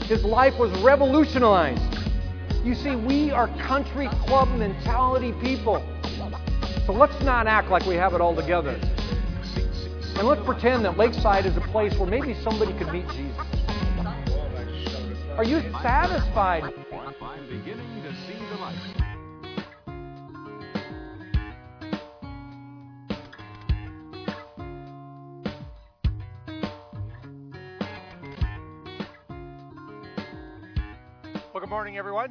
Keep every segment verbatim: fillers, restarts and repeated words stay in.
His life was revolutionized. You see, we are country club mentality people. So let's not act like we have it all together. And let's pretend that Lakeside is a place where maybe somebody could meet Jesus. Are you satisfied? I'm beginning to see the light. Well, good morning, everyone.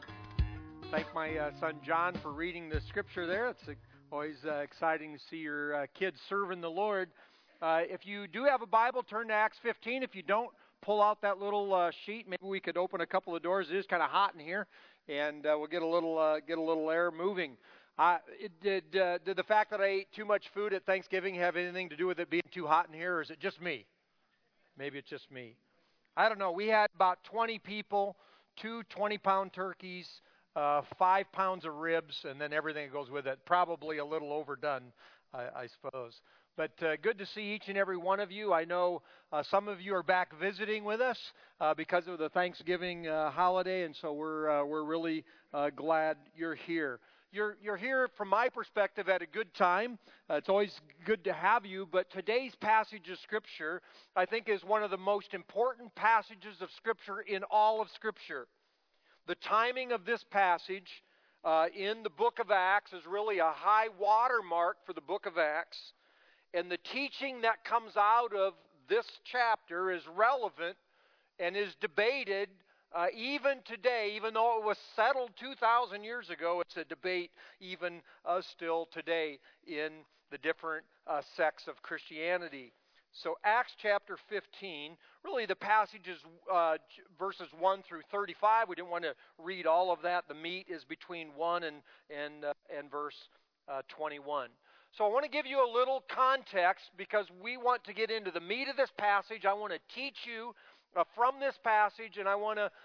Thank my uh, son John for reading the scripture there. It's uh, always uh, exciting to see your uh, kids serving the Lord. Uh, if you do have a Bible, turn to Acts fifteen. If you don't, pull out that little uh, sheet. Maybe we could open a couple of doors. It is kind of hot in here, and uh, we'll get a little uh, get a little air moving. Uh, it, did uh, did the fact that I ate too much food at Thanksgiving have anything to do with it being too hot in here, or is it just me? Maybe it's just me. I don't know. We had about twenty people, two twenty-pound turkeys, uh, five pounds of ribs, and then everything that goes with it. Probably a little overdone, I, I suppose. But uh, good to see each and every one of you. I know uh, some of you are back visiting with us uh, because of the Thanksgiving uh, holiday, and so we're uh, we're really uh, glad you're here. You're you're here from my perspective at a good time. Uh, it's always good to have you, but today's passage of Scripture, I think, is one of the most important passages of Scripture in all of Scripture. The timing of this passage uh, in the book of Acts is really a high watermark for the book of Acts. And the teaching that comes out of this chapter is relevant and is debated uh, even today. Even though it was settled two thousand years ago, it's a debate even uh, still today in the different uh, sects of Christianity. So Acts chapter fifteen, really the passage is uh, verses one through thirty-five. We didn't want to read all of that. The meat is between one and, and, uh, and verse uh, twenty-one. So I want to give you a little context because we want to get into the meat of this passage. I want to teach you uh, from this passage, and I want to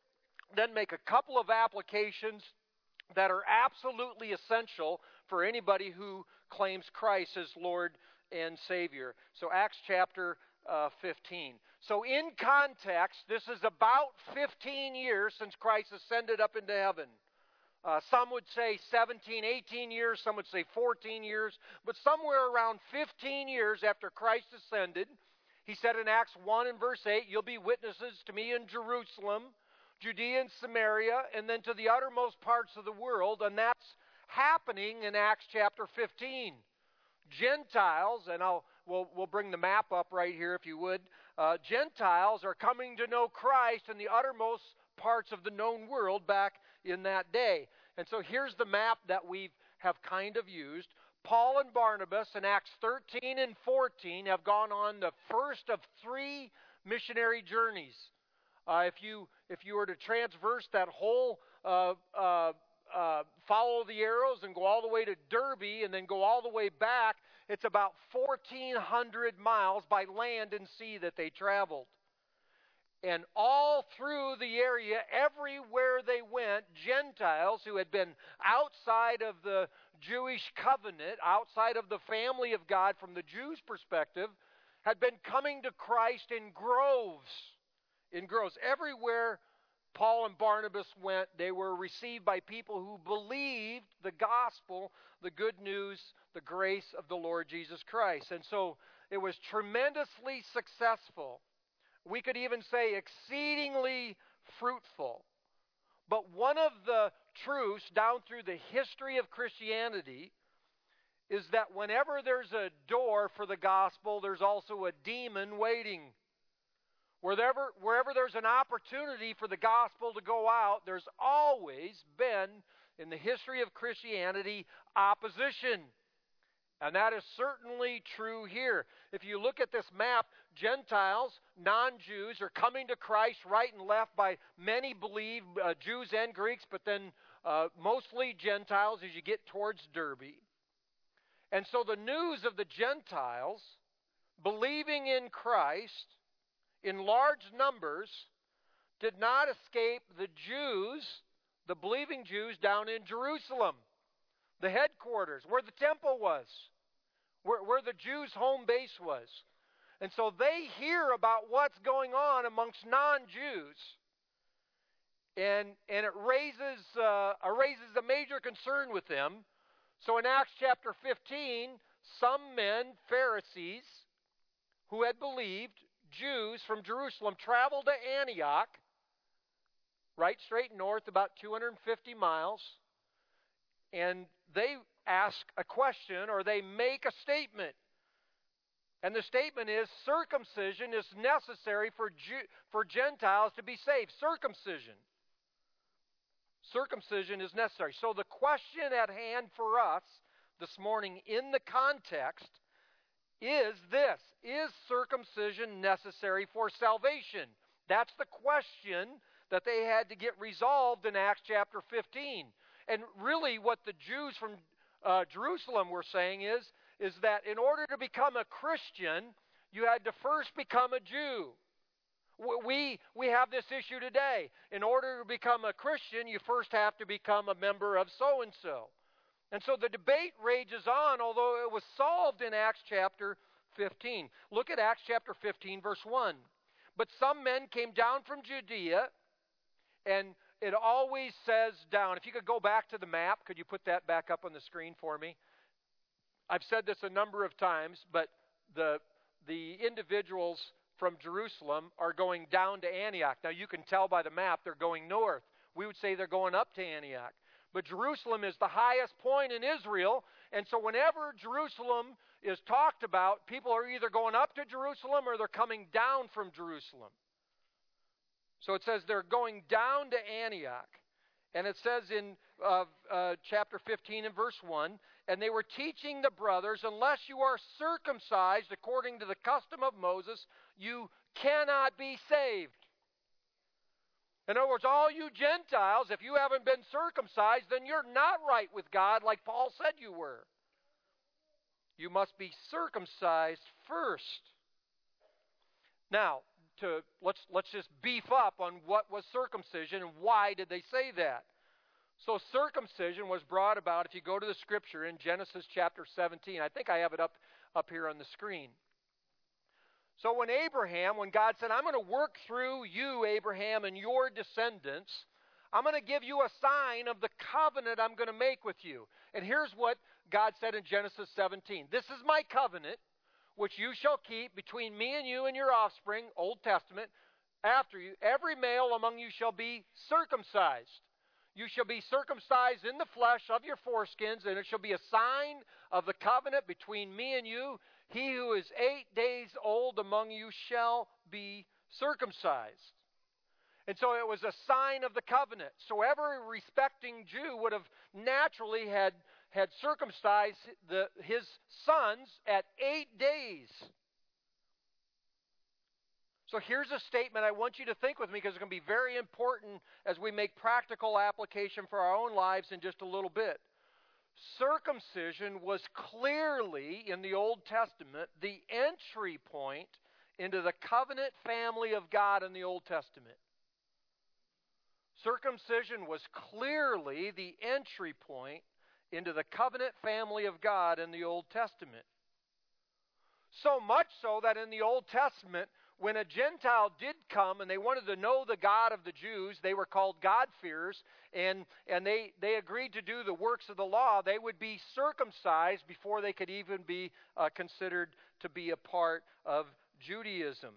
then make a couple of applications that are absolutely essential for anybody who claims Christ as Lord and Savior. So Acts chapter uh, fifteen. So in context, this is about fifteen years since Christ ascended up into heaven. Uh, some would say seventeen, eighteen years, some would say fourteen years, but somewhere around fifteen years after Christ ascended, he said in Acts one and verse eight, you'll be witnesses to me in Jerusalem, Judea and Samaria, and then to the uttermost parts of the world, and that's happening in Acts chapter fifteen. Gentiles, and I'll we'll, we'll bring the map up right here if you would, uh, Gentiles are coming to know Christ in the uttermost parts of the known world back in that day. And so here's the map that we have kind of used. Paul and Barnabas in Acts thirteen and fourteen have gone on the first of three missionary journeys. Uh, if you if you were to transverse that whole, uh, uh, uh, follow the arrows and go all the way to Derby and then go all the way back, it's about fourteen hundred miles by land and sea that they traveled. And all through the area, everywhere they went, Gentiles who had been outside of the Jewish covenant, outside of the family of God from the Jews' perspective, had been coming to Christ in groves. In groves. Everywhere Paul and Barnabas went, they were received by people who believed the gospel, the good news, the grace of the Lord Jesus Christ. And so it was tremendously successful. We could even say exceedingly fruitful. But one of the truths down through the history of Christianity is that whenever there's a door for the gospel, there's also a demon waiting. Wherever, wherever there's an opportunity for the gospel to go out, there's always been, in the history of Christianity, opposition. And that is certainly true here. If you look at this map, Gentiles, non-Jews, are coming to Christ right and left by many believe, uh, Jews and Greeks, but then uh, mostly Gentiles as you get towards Derby. And so the news of the Gentiles believing in Christ in large numbers did not escape the Jews, the believing Jews down in Jerusalem, the headquarters, where the temple was, where, where the Jews' home base was. And so they hear about what's going on amongst non-Jews. And, and it raises, uh, raises a major concern with them. So in Acts chapter fifteen, some men, Pharisees, who had believed, Jews from Jerusalem, traveled to Antioch, right straight north, about two hundred fifty miles, and they ask a question, or they make a statement. And the statement is, circumcision is necessary for Jew- for Gentiles to be saved. Circumcision. Circumcision is necessary. So the question at hand for us this morning in the context is this: is circumcision necessary for salvation? That's the question that they had to get resolved in Acts chapter fifteen. And really what the Jews from uh, Jerusalem were saying is, is that in order to become a Christian, you had to first become a Jew. We, we have this issue today. In order to become a Christian, you first have to become a member of so-and-so. And so the debate rages on, although it was solved in Acts chapter fifteen. Look at Acts chapter fifteen, verse one. But some men came down from Judea, and it always says down. If you could go back to the map, could you put that back up on the screen for me? I've said this a number of times, but the the individuals from Jerusalem are going down to Antioch. Now you can tell by the map they're going north. We would say they're going up to Antioch. But Jerusalem is the highest point in Israel, and so whenever Jerusalem is talked about, people are either going up to Jerusalem or they're coming down from Jerusalem. So it says they're going down to Antioch. And it says in uh, uh, chapter fifteen and verse one, and they were teaching the brothers, unless you are circumcised according to the custom of Moses, you cannot be saved. In other words, all you Gentiles, if you haven't been circumcised, then you're not right with God like Paul said you were. You must be circumcised first. Now, to let's let's just beef up on what was circumcision and why did they say that. So circumcision was brought about, if you go to the scripture in Genesis chapter seventeen, I think I have it up, up here on the screen. So when Abraham, when God said, I'm going to work through you, Abraham, and your descendants, I'm going to give you a sign of the covenant I'm going to make with you. And here's what God said in Genesis seventeen. This is my covenant, which you shall keep between me and you and your offspring, Old Testament, after you. Every male among you shall be circumcised. You shall be circumcised in the flesh of your foreskins, and it shall be a sign of the covenant between me and you. He who is eight days old among you shall be circumcised. And so it was a sign of the covenant. So every respecting Jew would have naturally had, had circumcised the, his sons at eight days. So here's a statement I want you to think with me, because it's going to be very important as we make practical application for our own lives in just a little bit. Circumcision was clearly, in the Old Testament, the entry point into the covenant family of God in the Old Testament. Circumcision was clearly the entry point into the covenant family of God in the Old Testament. So much so that in the Old Testament, when a Gentile did come and they wanted to know the God of the Jews, they were called God-fearers, and, and they, they agreed to do the works of the law. They would be circumcised before they could even be uh, considered to be a part of Judaism.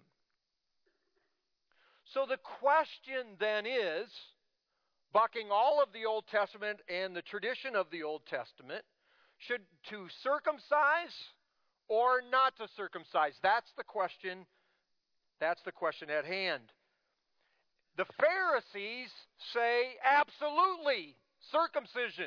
So the question then is, bucking all of the Old Testament and the tradition of the Old Testament, should to circumcise or not to circumcise? That's the question. That's the question at hand. The Pharisees say absolutely circumcision.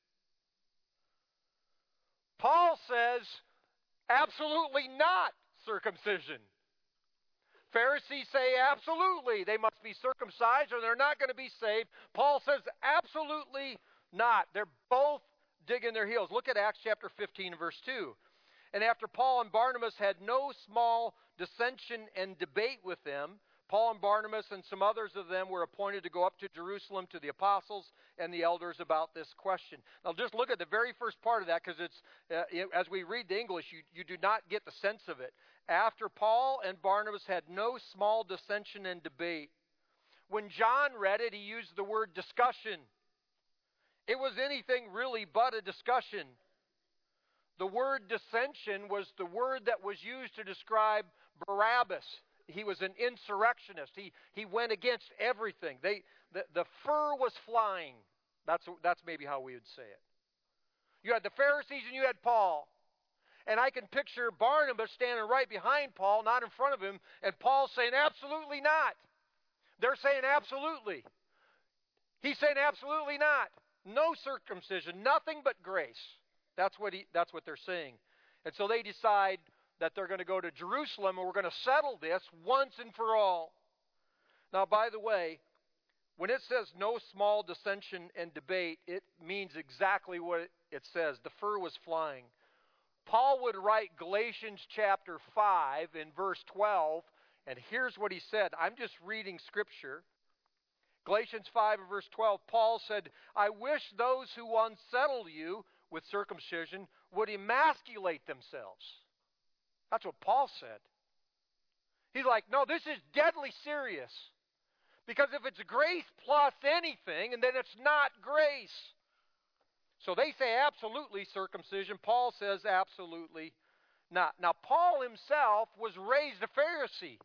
Paul says absolutely not circumcision. Pharisees say absolutely they must be circumcised or they're not going to be saved. Paul says absolutely not. They're both digging their heels. Look at Acts chapter fifteen, verse two. And after Paul and Barnabas had no small dissension and debate with them, Paul and Barnabas and some others of them were appointed to go up to Jerusalem to the apostles and the elders about this question. Now just look at the very first part of that, because it's uh, as we read the English, you, you do not get the sense of it. After Paul and Barnabas had no small dissension and debate. When John read it, he used the word discussion. It was anything really but a discussion. The word dissension was the word that was used to describe Barabbas. He was an insurrectionist. He he went against everything. They the, the fur was flying. That's that's maybe how we would say it. You had the Pharisees and you had Paul. And I can picture Barnabas standing right behind Paul, not in front of him, and Paul saying, absolutely not. They're saying absolutely. He's saying absolutely not. No circumcision, nothing but grace. That's what he that's what they're saying. And so they decide that they're going to go to Jerusalem and we're going to settle this once and for all. Now, by the way, when it says no small dissension and debate, it means exactly what it says. The fur was flying. Paul would write Galatians chapter five in verse twelve, and here's what he said. I'm just reading scripture. Galatians five and verse twelve, Paul said, I wish those who unsettle you with circumcision would emasculate themselves. That's what Paul said. He's like, no, this is deadly serious. Because if it's grace plus anything, and then it's not grace. So they say absolutely circumcision. Paul says absolutely not. Now, Paul himself was raised a Pharisee.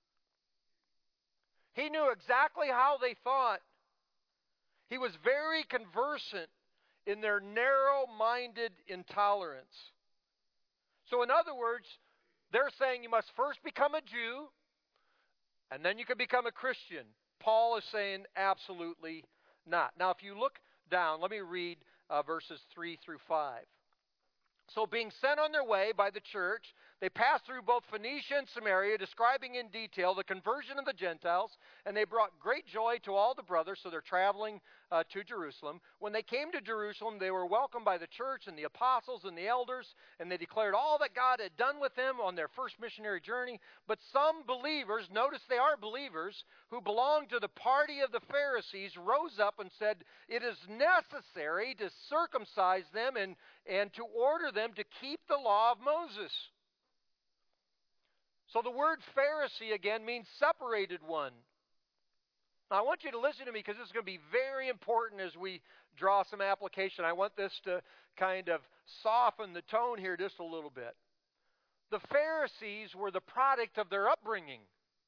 He knew exactly how they thought. He was very conversant in their narrow-minded intolerance. So in other words, they're saying you must first become a Jew, and then you can become a Christian. Paul is saying absolutely not. Now, if you look down, let me read uh, verses three through five. So being sent on their way by the church, they passed through both Phoenicia and Samaria, describing in detail the conversion of the Gentiles, and they brought great joy to all the brothers, so they're traveling uh, to Jerusalem. When they came to Jerusalem, they were welcomed by the church and the apostles and the elders, and they declared all that God had done with them on their first missionary journey. But some believers, notice they are believers, who belonged to the party of the Pharisees, rose up and said, it is necessary to circumcise them and, and to order them to keep the law of Moses. So the word Pharisee, again, means separated one. Now, I want you to listen to me because this is going to be very important as we draw some application. I want this to kind of soften the tone here just a little bit. The Pharisees were the product of their upbringing.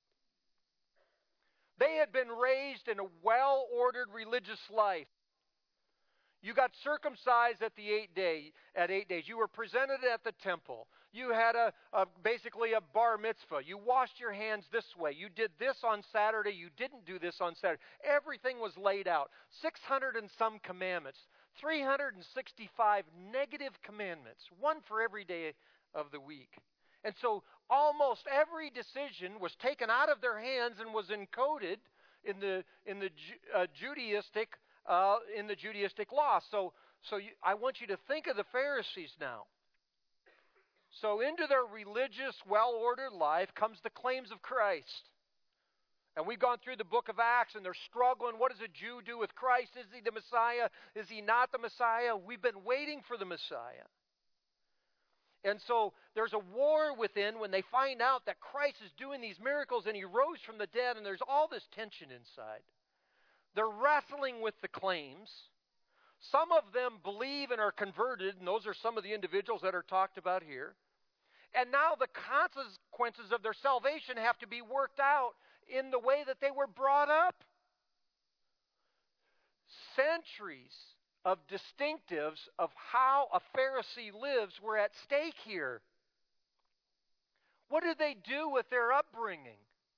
They had been raised in a well-ordered religious life. You got circumcised at the eight day, at eight days. You were presented at the temple. You had a, a basically a bar mitzvah. You washed your hands this way. You did this on Saturday. You didn't do this on Saturday. Everything was laid out. six hundred and some commandments. three hundred sixty-five negative commandments. One for every day of the week. And so almost every decision was taken out of their hands and was encoded in the in the uh, Judaistic Uh, in the Judaistic law. So, so you, I want you to think of the Pharisees now. So into their religious, well-ordered life comes the claims of Christ. And we've gone through the book of Acts, and they're struggling. What does a Jew do with Christ? Is he the Messiah? Is he not the Messiah? We've been waiting for the Messiah. And so there's a war within when they find out that Christ is doing these miracles, and he rose from the dead, and there's all this tension inside. They're wrestling with the claims. Some of them believe and are converted, and those are some of the individuals that are talked about here. And now the consequences of their salvation have to be worked out in the way that they were brought up. Centuries of distinctives of how a Pharisee lives were at stake here. What did they do with their upbringing?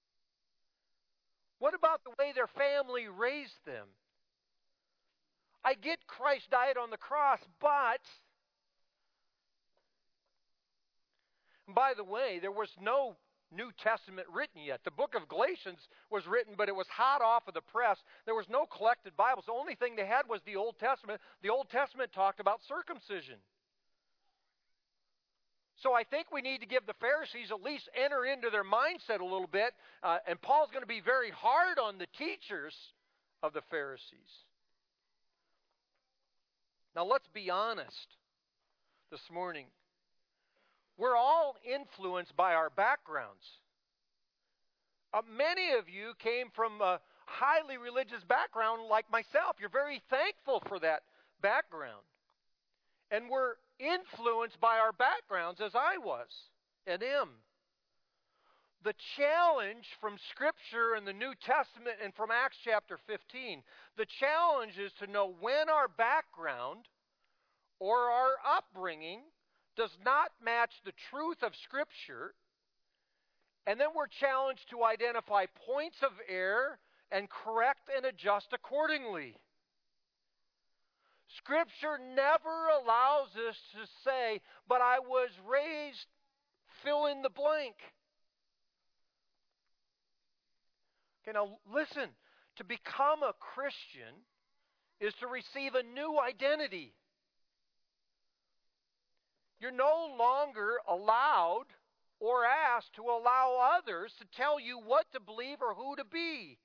What about the way their family raised them? I get Christ died on the cross, but, by the way, there was no New Testament written yet. The book of Galatians was written, but it was hot off of the press. There was no collected Bibles. The only thing they had was the Old Testament. The Old Testament talked about circumcision. So I think we need to give the Pharisees at least enter into their mindset a little bit. Uh, and Paul's going to be very hard on the teachers of the Pharisees. Now let's be honest this morning. We're all influenced by our backgrounds. Uh, many of you came from a highly religious background like myself. You're very thankful for that background. And we're influenced by our backgrounds as I was and am. The challenge from Scripture and the New Testament and from Acts chapter fifteen, the challenge is to know when our background or our upbringing does not match the truth of Scripture, and then we're challenged to identify points of error and correct and adjust accordingly. Scripture never allows us to say, but I was raised, fill in the blank. Okay, now listen, to become a Christian is to receive a new identity. You're no longer allowed or asked to allow others to tell you what to believe or who to be.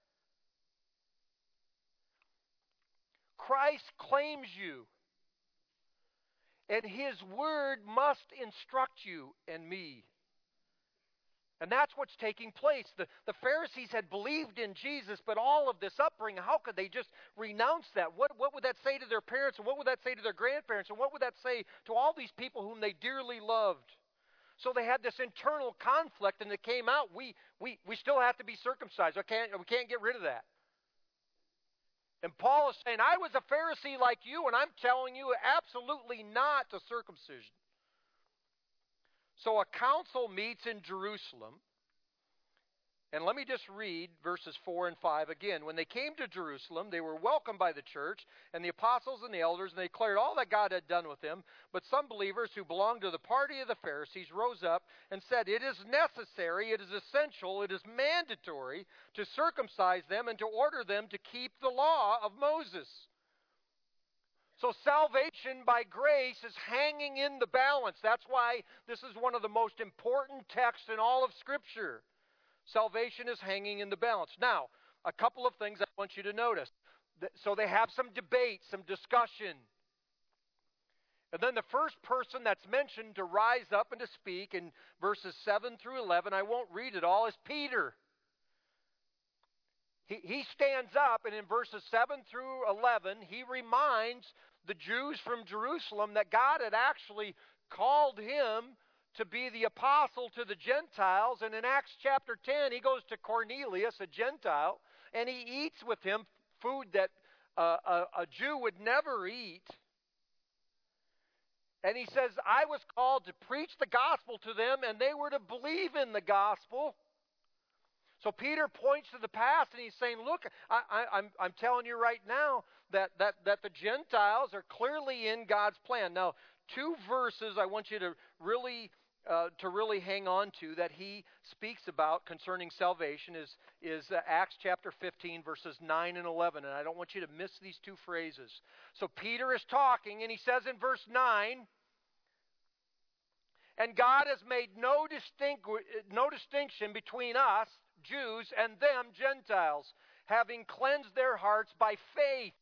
Christ claims you, and His Word must instruct you and me. And that's what's taking place. The, the Pharisees had believed in Jesus, but all of this upbringing, how could they just renounce that? What, what would that say to their parents, and what would that say to their grandparents, and what would that say to all these people whom they dearly loved? So they had this internal conflict, and it came out, we, we, we still have to be circumcised. We can't, we can't get rid of that. And Paul is saying, I was a Pharisee like you, and I'm telling you absolutely not to circumcision. So a council meets in Jerusalem. And let me just read verses four and five again. When they came to Jerusalem, they were welcomed by the church and the apostles and the elders, and they declared all that God had done with them. But some believers who belonged to the party of the Pharisees rose up and said, it is necessary, it is essential, it is mandatory to circumcise them and to order them to keep the law of Moses. So salvation by grace is hanging in the balance. That's why this is one of the most important texts in all of Scripture. Salvation is hanging in the balance. Now, a couple of things I want you to notice. So they have some debate, some discussion. And then the first person that's mentioned to rise up and to speak in verses seven through eleven, I won't read it all, is Peter. He, he stands up, and in verses seven through eleven, he reminds the Jews from Jerusalem that God had actually called him to be the apostle to the Gentiles. And in Acts chapter ten, he goes to Cornelius, a Gentile, and he eats with him food that uh, a, a Jew would never eat. And he says, I was called to preach the gospel to them, and they were to believe in the gospel. So Peter points to the past, and he's saying, look, I, I, I'm, I'm telling you right now that, that, that the Gentiles are clearly in God's plan. Now, two verses I want you to really uh, to really hang on to that he speaks about concerning salvation is, is uh, Acts chapter fifteen, verses nine and eleven. And I don't want you to miss these two phrases. So Peter is talking, and he says in verse nine, and God has made no, distinct, no distinction between us, Jews, and them, Gentiles, having cleansed their hearts by faith.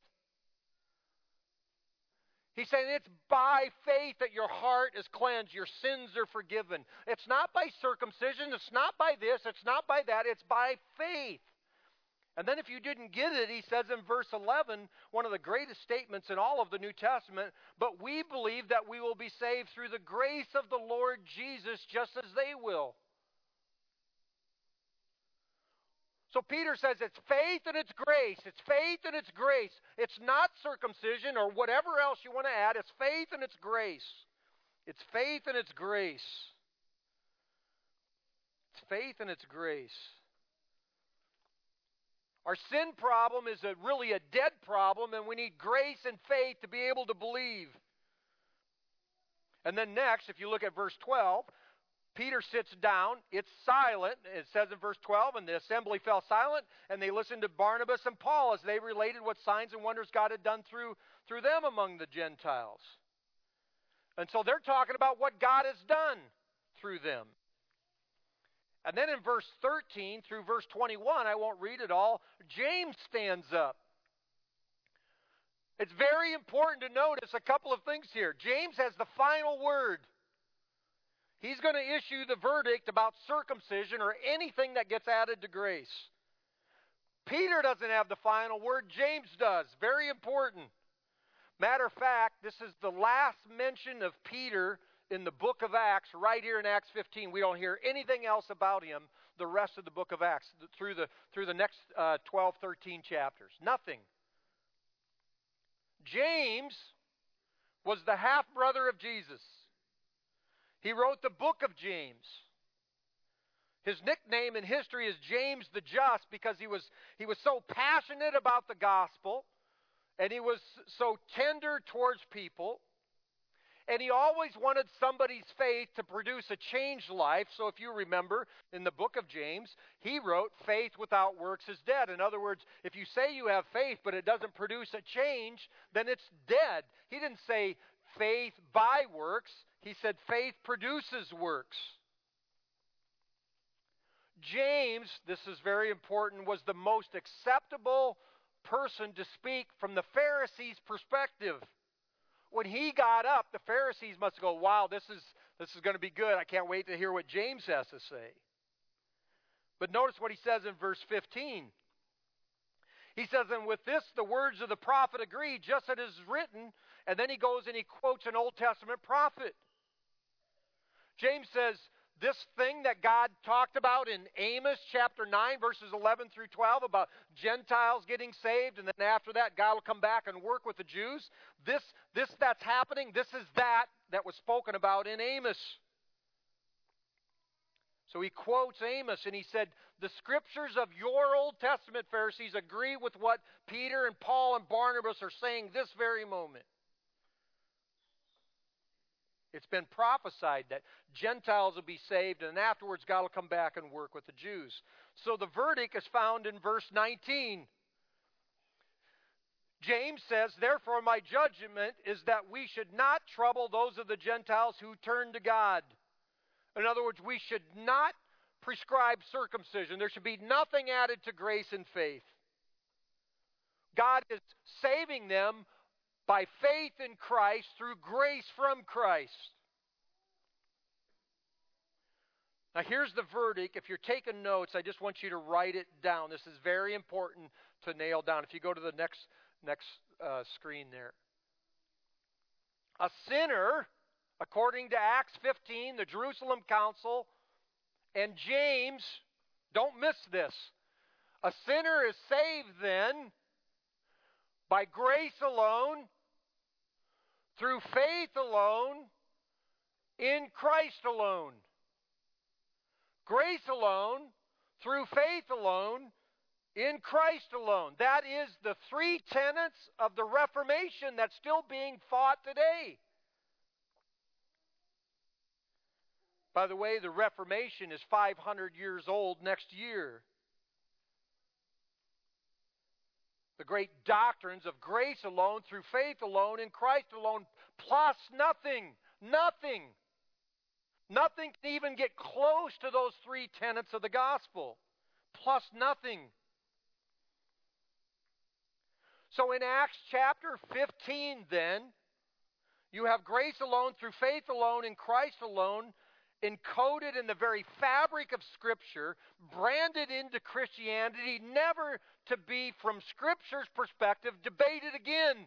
He's saying it's by faith that your heart is cleansed, your sins are forgiven. It's not by circumcision, it's not by this, it's not by that, it's by faith. And then if you didn't get it, he says in verse eleven, one of the greatest statements in all of the New Testament, but we believe that we will be saved through the grace of the Lord Jesus just as they will. So Peter says it's faith and it's grace. It's faith and it's grace. It's not circumcision or whatever else you want to add. It's faith and it's grace. It's faith and it's grace. It's faith and it's grace. Our sin problem is a, really a dead problem, and we need grace and faith to be able to believe. And then next, if you look at verse twelve, Peter sits down, it's silent, it says in verse twelve, and the assembly fell silent, and they listened to Barnabas and Paul as they related what signs and wonders God had done through, through them among the Gentiles. And so they're talking about what God has done through them. And then in verse thirteen through verse twenty-one, I won't read it all, James stands up. It's very important to notice a couple of things here. James has the final word. He's going to issue the verdict about circumcision or anything that gets added to grace. Peter doesn't have the final word. James does. Very important. Matter of fact, this is the last mention of Peter in the book of Acts, right here in Acts fifteen. We don't hear anything else about him the rest of the book of Acts through the, through the next uh, twelve, thirteen chapters. Nothing. James was the half-brother of Jesus. He wrote the book of James. His nickname in history is James the Just because he was, he was so passionate about the gospel and he was so tender towards people. And he always wanted somebody's faith to produce a changed life. So if you remember in the book of James, he wrote, faith without works is dead. In other words, if you say you have faith but it doesn't produce a change, then it's dead. He didn't say faith by works. He said faith produces works. James, this is very important, was the most acceptable person to speak from the Pharisees' perspective. When he got up, the Pharisees must go, wow, this is, this is going to be good. I can't wait to hear what James has to say. But notice what he says in verse fifteen. He says, and with this the words of the prophet agree, just as it is written. And then he goes and he quotes an Old Testament prophet. James says, this thing that God talked about in Amos chapter nine, verses eleven through twelve, about Gentiles getting saved, and then after that, God will come back and work with the Jews. This, this that's happening, this is that that was spoken about in Amos. So he quotes Amos, and he said, the scriptures of your Old Testament, Pharisees, agree with what Peter and Paul and Barnabas are saying this very moment. It's been prophesied that Gentiles will be saved, and afterwards God will come back and work with the Jews. So the verdict is found in verse nineteen. James says, therefore my judgment is that we should not trouble those of the Gentiles who turn to God. In other words, we should not prescribe circumcision. There should be nothing added to grace and faith. God is saving them by faith in Christ through grace from Christ. Now here's the verdict. If you're taking notes, I just want you to write it down. This is very important to nail down. If you go to the next, next uh, screen there. A sinner, according to Acts fifteen, the Jerusalem Council, and James, don't miss this. A sinner is saved then by grace alone, through faith alone, in Christ alone. Grace alone, through faith alone, in Christ alone. That is the three tenets of the Reformation that's still being fought today. By the way, the Reformation is five hundred years old next year. The great doctrines of grace alone, through faith alone, in Christ alone, plus nothing, nothing. Nothing can even get close to those three tenets of the gospel. Plus nothing. So in Acts chapter fifteen then, you have grace alone, through faith alone, in Christ alone, encoded in the very fabric of Scripture, branded into Christianity, never to be, from Scripture's perspective, debated again.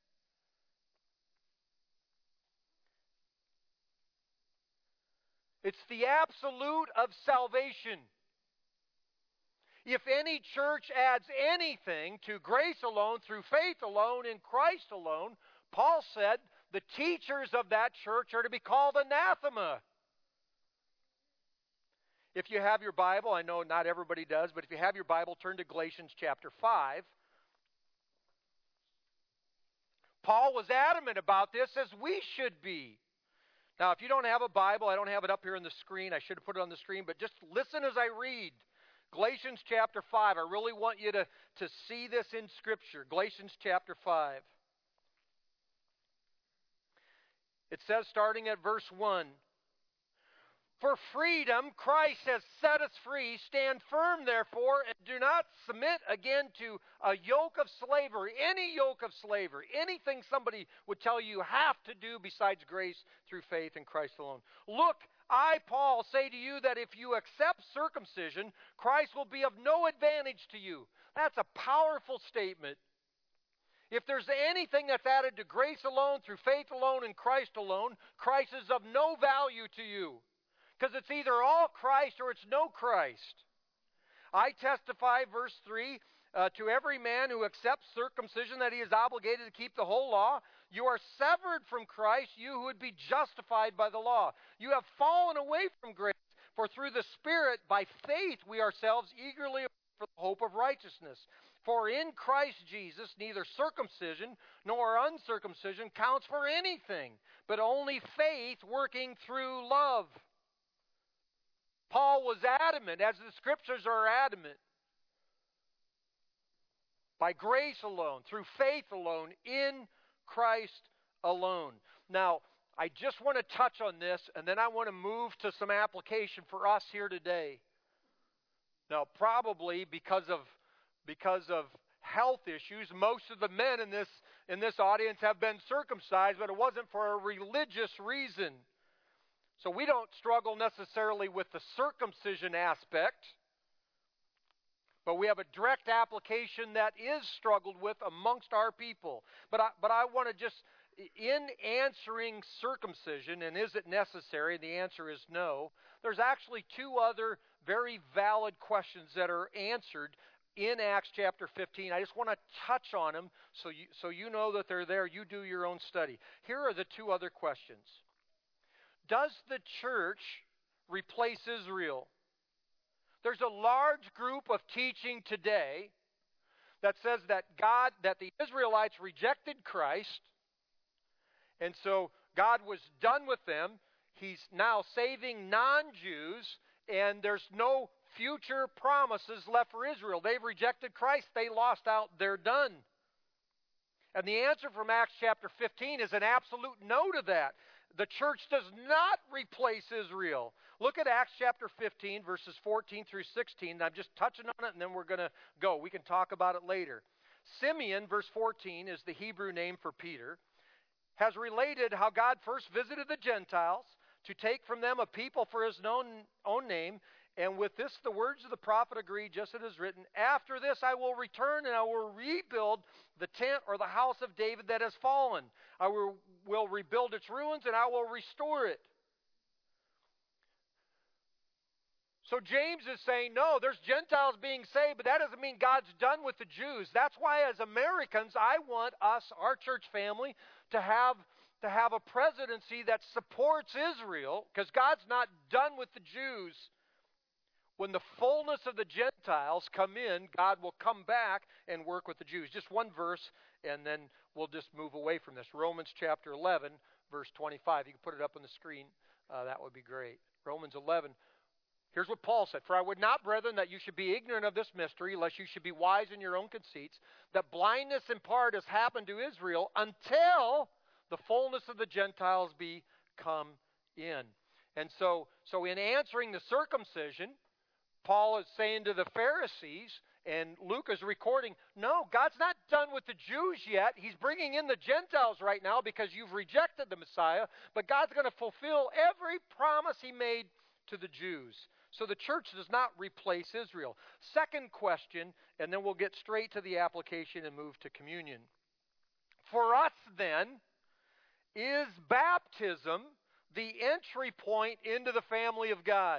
It's the absolute of salvation. If any church adds anything to grace alone, through faith alone, in Christ alone, Paul said the teachers of that church are to be called anathema. If you have your Bible, I know not everybody does, but if you have your Bible, turn to Galatians chapter five. Paul was adamant about this, as we should be. Now, if you don't have a Bible, I don't have it up here on the screen. I should have put it on the screen, but just listen as I read. Galatians chapter five. I really want you to, to see this in Scripture. Galatians chapter five. It says, starting at verse one, "For freedom Christ has set us free. Stand firm, therefore, and do not submit again to a yoke of slavery," any yoke of slavery, anything somebody would tell you you have to do besides grace through faith in Christ alone. "Look, I, Paul, say to you that if you accept circumcision, Christ will be of no advantage to you." That's a powerful statement. If there's anything that's added to grace alone, through faith alone, in Christ alone, Christ is of no value to you. Because it's either all Christ or it's no Christ. "I testify," verse three, uh, "to every man who accepts circumcision that he is obligated to keep the whole law. You are severed from Christ, you who would be justified by the law. You have fallen away from grace, for through the Spirit, by faith, we ourselves eagerly await for the hope of righteousness. For in Christ Jesus, neither circumcision nor uncircumcision counts for anything, but only faith working through love." Paul was adamant, as the Scriptures are adamant. By grace alone, through faith alone, in Christ alone. Now, I just want to touch on this, and then I want to move to some application for us here today. Now, probably because of because of health issues, most of the men in this in this audience have been circumcised, but it wasn't for a religious reason. So we don't struggle necessarily with the circumcision aspect, but we have a direct application that is struggled with amongst our people. But I, but I want to just, in answering circumcision, and is it necessary? The answer is no. There's actually two other very valid questions that are answered in Acts chapter fifteen. I just want to touch on them so you, so you know that they're there. You do your own study. Here are the two other questions. Does the church replace Israel? There's a large group of teaching today that says that God, that the Israelites rejected Christ, and so God was done with them. He's now saving non-Jews, and there's no future promises left for Israel. They've rejected Christ. They lost out. They're done. And the answer from Acts chapter fifteen is an absolute no to that. The church does not replace Israel. Look at Acts chapter fifteen, verses fourteen through sixteen. I'm just touching on it, and then we're going to go. We can talk about it later. Simeon, verse fourteen, is the Hebrew name for Peter, has related how God first visited the Gentiles to take from them a people for his own, own name. And with this, the words of the prophet agree, just as it is written, "After this I will return, and I will rebuild the tent or the house of David that has fallen. I will, will rebuild its ruins, and I will restore it." So James is saying, no, there's Gentiles being saved, but that doesn't mean God's done with the Jews. That's why as Americans, I want us, our church family, to have, to have a presidency that supports Israel, because God's not done with the Jews. When the fullness of the Gentiles come in, God will come back and work with the Jews. Just one verse, and then we'll just move away from this. Romans chapter eleven, verse twenty-five. You can put it up on the screen. Uh, that would be great. Romans eleven. Here's what Paul said. "For I would not, brethren, that you should be ignorant of this mystery, lest you should be wise in your own conceits, that blindness in part has happened to Israel until the fullness of the Gentiles be come in." And so, so in answering the circumcision, Paul is saying to the Pharisees, and Luke is recording, no, God's not done with the Jews yet. He's bringing in the Gentiles right now because you've rejected the Messiah, but God's going to fulfill every promise he made to the Jews. So the church does not replace Israel. Second question, and then we'll get straight to the application and move to communion. For us then, is baptism the entry point into the family of God?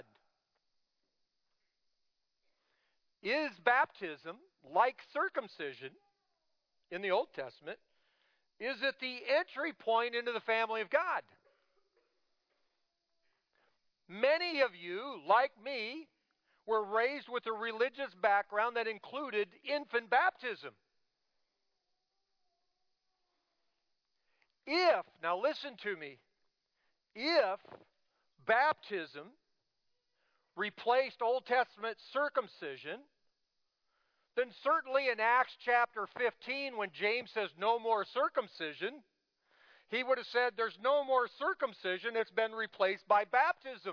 Is baptism, like circumcision in the Old Testament, is it the entry point into the family of God? Many of you, like me, were raised with a religious background that included infant baptism. If, now listen to me, if baptism replaced Old Testament circumcision, then certainly in Acts chapter fifteen, when James says no more circumcision, he would have said there's no more circumcision, it's been replaced by baptism.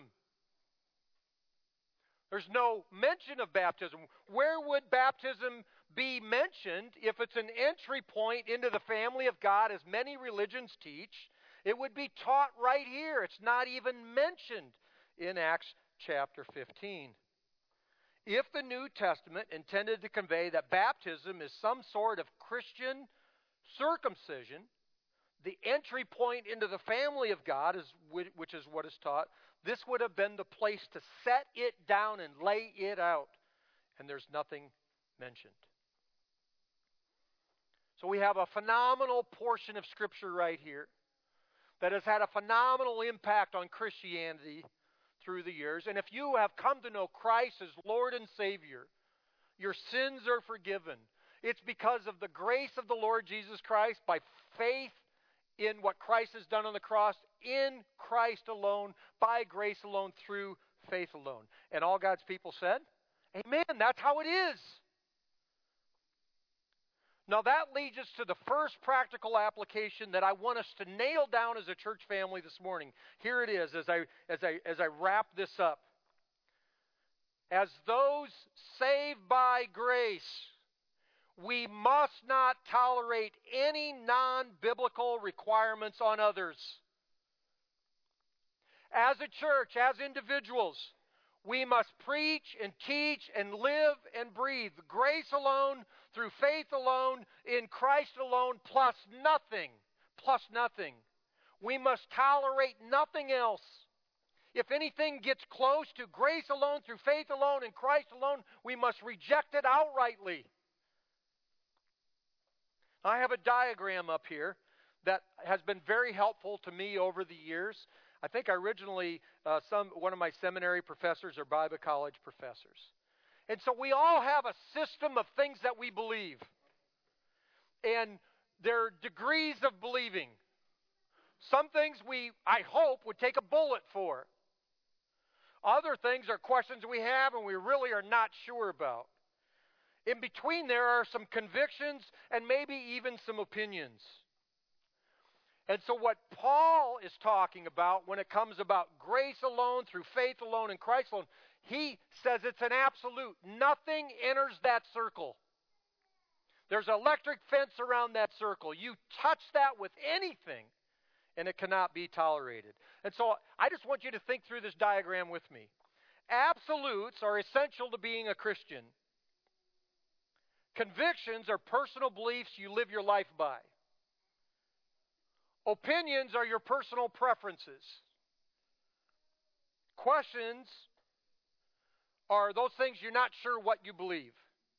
There's no mention of baptism. Where would baptism be mentioned if it's an entry point into the family of God, as many religions teach? It would be taught right here. It's not even mentioned in Acts chapter fifteen. If the New Testament intended to convey that baptism is some sort of Christian circumcision, the entry point into the family of God, is which is what is taught, this would have been the place to set it down and lay it out. And there's nothing mentioned. So we have a phenomenal portion of Scripture right here that has had a phenomenal impact on Christianity through the years. And if you have come to know Christ as Lord and Savior, your sins are forgiven. It's because of the grace of the Lord Jesus Christ, by faith in what Christ has done on the cross, in Christ alone, by grace alone, through faith alone. And all God's people said, amen, that's how it is. Now that leads us to the first practical application that I want us to nail down as a church family this morning. Here it is as I as I as I wrap this up. As those saved by grace, we must not tolerate any non-biblical requirements on others. As a church, as individuals, we must preach and teach and live and breathe grace alone, through faith alone, in Christ alone, plus nothing. Plus nothing. We must tolerate nothing else. If anything gets close to grace alone, through faith alone, in Christ alone, we must reject it outrightly. I have a diagram up here that has been very helpful to me over the years. I think originally uh, some one of my seminary professors or Bible college professors. And so we all have a system of things that we believe. And there are degrees of believing. Some things we, I hope, would take a bullet for. Other things are questions we have and we really are not sure about. In between there are some convictions and maybe even some opinions. And so what Paul is talking about when it comes about grace alone, through faith alone, in Christ alone, he says it's an absolute. Nothing enters that circle. There's an electric fence around that circle. You touch that with anything, and it cannot be tolerated. And so I just want you to think through this diagram with me. Absolutes are essential to being a Christian. Convictions are personal beliefs you live your life by. Opinions are your personal preferences. Questions are those things you're not sure what you believe.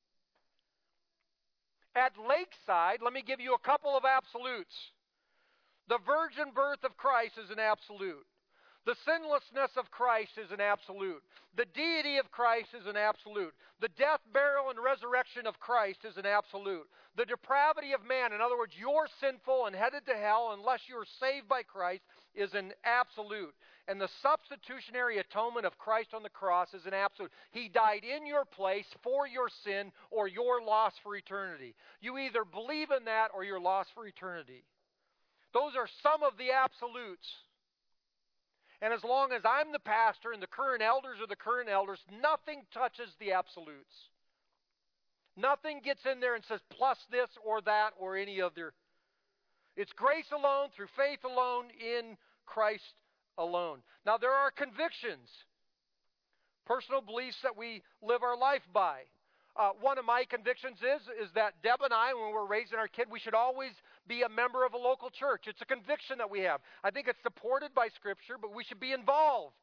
At Lakeside, let me give you a couple of absolutes. The virgin birth of Christ is an absolute. The sinlessness of Christ is an absolute. The deity of Christ is an absolute. The death, burial, and resurrection of Christ is an absolute. The depravity of man, in other words, you're sinful and headed to hell unless you're saved by Christ, is an absolute. And the substitutionary atonement of Christ on the cross is an absolute. He died in your place for your sin or your loss for eternity. You either believe in that or you're lost for eternity. Those are some of the absolutes. And as long as I'm the pastor and the current elders are the current elders, nothing touches the absolutes. Nothing gets in there and says plus this or that or any other. It's grace alone, through faith alone, in Christ alone. Now there are convictions, personal beliefs that we live our life by. Uh, one of my convictions is, is that Deb and I, when we're raising our kid, we should always be a member of a local church. It's a conviction that we have. I think it's supported by Scripture, but we should be involved.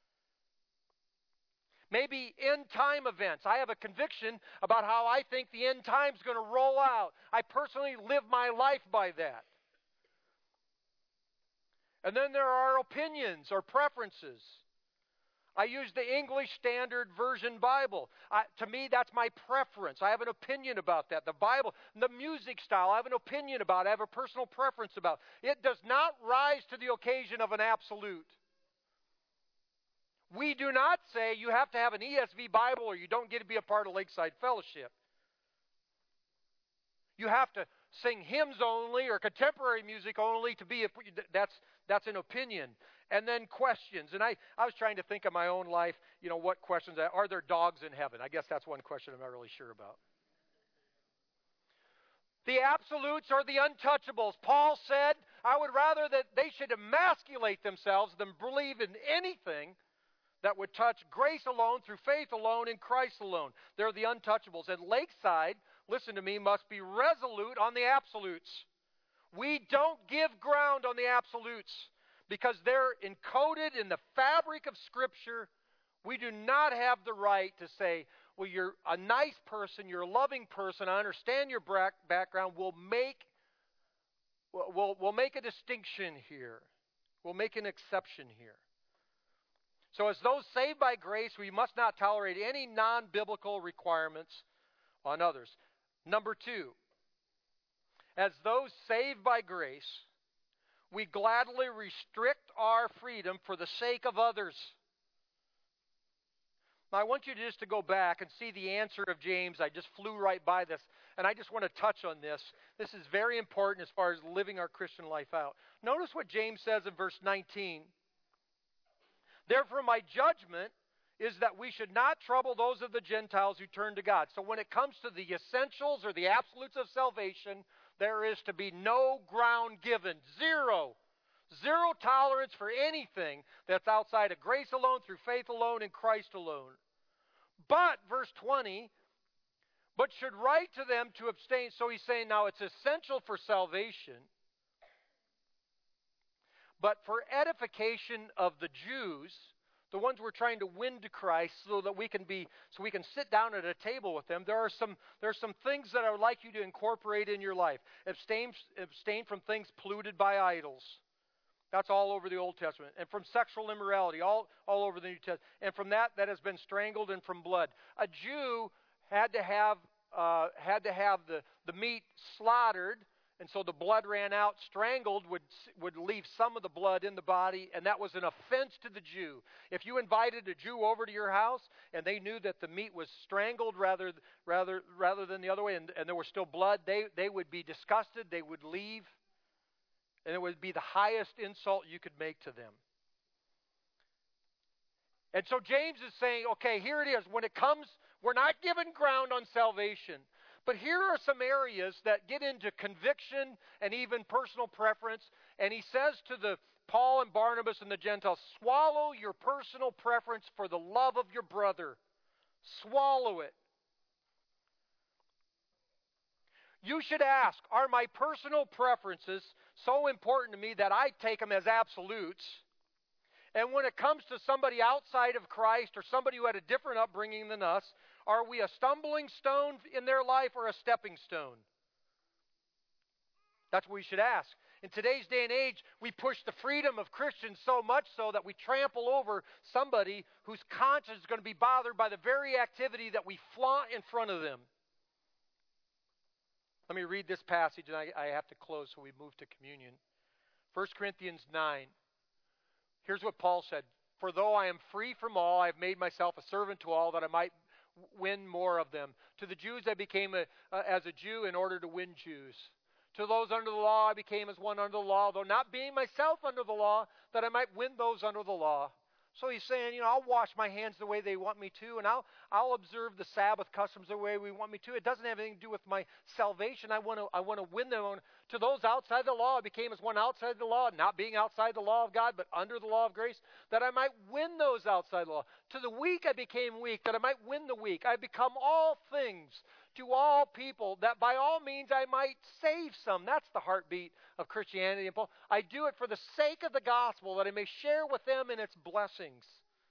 Maybe end time events. I have a conviction about how I think the end time is going to roll out. I personally live my life by that. And then there are opinions or preferences. I use the English Standard Version Bible. I, to me, that's my preference. I have an opinion about that. The Bible, the music style, I have an opinion about it. I have a personal preference about it. It does not rise to the occasion of an absolute. We do not say you have to have an E S V Bible or you don't get to be a part of Lakeside Fellowship. You have to sing hymns only or contemporary music only to be a, that's that's an opinion. And then questions. And I, I was trying to think of my own life, you know, what questions, are there dogs in heaven? I guess that's one question I'm not really sure about. The absolutes are the untouchables. Paul said, I would rather that they should emasculate themselves than believe in anything that would touch grace alone, through faith alone, in Christ alone. They're the untouchables. And Lakeside, listen to me, must be resolute on the absolutes. We don't give ground on the absolutes because they're encoded in the fabric of Scripture. We do not have the right to say, well, you're a nice person, you're a loving person, I understand your background, we'll make, we'll, we'll make a distinction here. We'll make an exception here. So as those saved by grace, we must not tolerate any non-biblical requirements on others. Number two, as those saved by grace, we gladly restrict our freedom for the sake of others. Now, I want you just to go back and see the answer of James. I just flew right by this, and I just want to touch on this. This is very important as far as living our Christian life out. Notice what James says in verse nineteen. Therefore, my judgment is that we should not trouble those of the Gentiles who turn to God. So when it comes to the essentials or the absolutes of salvation, there is to be no ground given. Zero. Zero tolerance for anything that's outside of grace alone, through faith alone, in Christ alone. But, verse twenty, but should write to them to abstain. So he's saying now it's essential for salvation, but for edification of the Jews, the ones we're trying to win to Christ, so that we can be, so we can sit down at a table with them. There are some, there are some things that I would like you to incorporate in your life. Abstain, abstain from things polluted by idols. That's all over the Old Testament. And from sexual immorality, all, all over the New Testament. And from that that has been strangled, and from blood. A Jew had to have uh, had to have the, the meat slaughtered, and so the blood ran out. Strangled would would leave some of the blood in the body, and that was an offense to the Jew. If you invited a Jew over to your house and they knew that the meat was strangled rather rather rather than the other way, and, and there was still blood, they, they would be disgusted, they would leave. And it would be the highest insult you could make to them. And so James is saying, okay, here it is. When it comes, we're not giving ground on salvation. But here are some areas that get into conviction and even personal preference. And he says to the Paul and Barnabas and the Gentiles, swallow your personal preference for the love of your brother. Swallow it. You should ask, are my personal preferences so important to me that I take them as absolutes? And when it comes to somebody outside of Christ or somebody who had a different upbringing than us, are we a stumbling stone in their life or a stepping stone? That's what we should ask. In today's day and age, we push the freedom of Christians so much so that we trample over somebody whose conscience is going to be bothered by the very activity that we flaunt in front of them. Let me read this passage, and I, I have to close so we move to communion. First Corinthians nine. Here's what Paul said. For though I am free from all, I have made myself a servant to all, that I might win more of them. To the Jews I became a, uh, as a Jew in order to win Jews. To those under the law I became as one under the law, though not being myself under the law, that I might win those under the law. So he's saying, you know, I'll wash my hands the way they want me to, and I'll I'll observe the Sabbath customs the way we want me to. It doesn't have anything to do with my salvation. I want to I want to win them on. To those outside the law, I became as one outside the law, not being outside the law of God, but under the law of grace, that I might win those outside the law. To the weak I became weak, that I might win the weak. I become all things to all people, that by all means I might save some. That's the heartbeat of Christianity. And Paul, I do it for the sake of the gospel, that I may share with them in its blessings.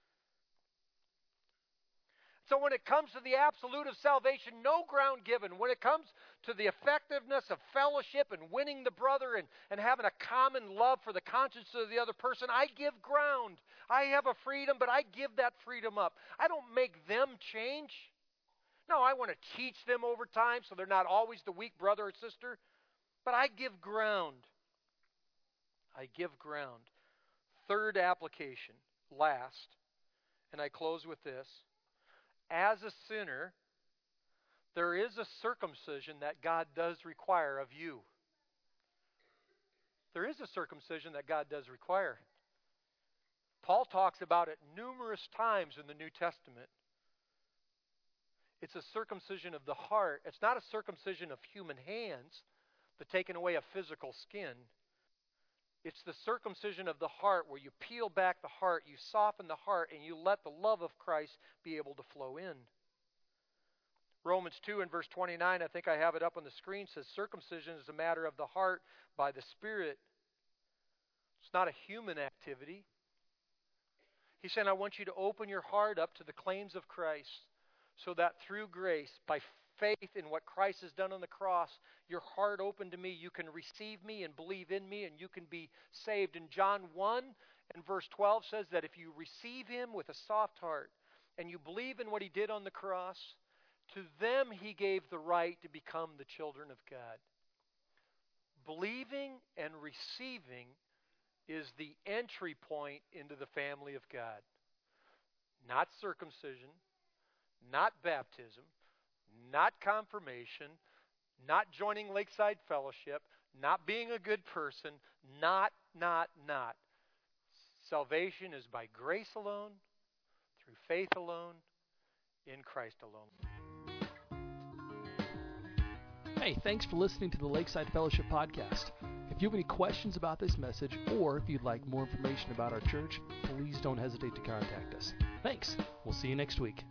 So when it comes to the absolute of salvation, no ground given. When it comes to the effectiveness of fellowship and winning the brother and, and having a common love for the conscience of the other person, I give ground. I have a freedom, but I give that freedom up. I don't make them change. No, I want to teach them over time so they're not always the weak brother or sister. But I give ground. I give ground. Third application, last, and I close with this. As a sinner, There is a circumcision that God does require of you. There is a circumcision that God does require. Paul talks about it numerous times in the New Testament. It's a circumcision of the heart. It's not a circumcision of human hands, the taking away of physical skin. It's the circumcision of the heart where you peel back the heart, you soften the heart, and you let the love of Christ be able to flow in. Romans two and verse twenty-nine, I think I have it up on the screen, says circumcision is a matter of the heart by the Spirit. It's not a human activity. He's saying, I want you to open your heart up to the claims of Christ so that through grace, by faith in what Christ has done on the cross, your heart open to me, you can receive me and believe in me, and you can be saved. And John one and verse twelve says that if you receive him with a soft heart and you believe in what he did on the cross, to them he gave the right to become the children of God. Believing and receiving is the entry point into the family of God. Not circumcision, not baptism, not confirmation, not joining Lakeside Fellowship, not being a good person, not, not, not. Salvation is by grace alone, through faith alone, in Christ alone. Hey, thanks for listening to the Lakeside Fellowship Podcast. If you have any questions about this message, or if you'd like more information about our church, please don't hesitate to contact us. Thanks. We'll see you next week.